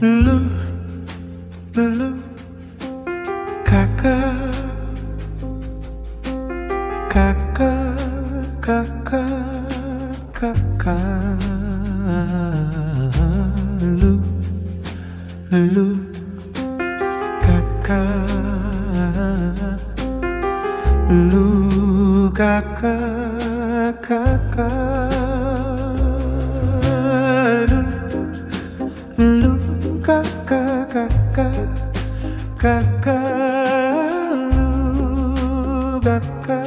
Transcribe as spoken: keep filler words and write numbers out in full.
Lu, lu, kakak, kakak, kakak, kakak. Lu, lu, kakak, lu, kakak, kakak. Lu, kakak, kakak, kakak, lu, kakak.